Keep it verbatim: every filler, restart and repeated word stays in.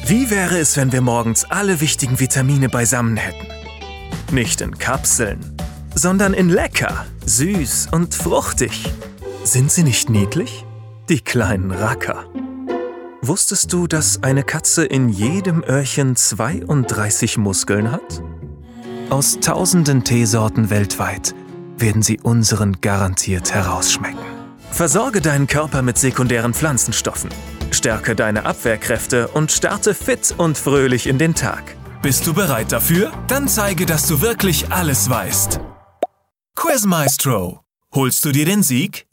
Wie wäre es, wenn wir morgens alle wichtigen Vitamine beisammen hätten? Nicht in Kapseln, sondern in lecker, süß und fruchtig. Sind sie nicht niedlich? Die kleinen Racker. Wusstest du, dass eine Katze in jedem Öhrchen zweiunddreißig Muskeln hat? Aus tausenden Teesorten weltweit werden sie unseren garantiert herausschmecken. Versorge deinen Körper mit sekundären Pflanzenstoffen. Stärke deine Abwehrkräfte und starte fit und fröhlich in den Tag. Bist du bereit dafür? Dann zeige, dass du wirklich alles weißt. Quizmaestro, holst du dir den Sieg?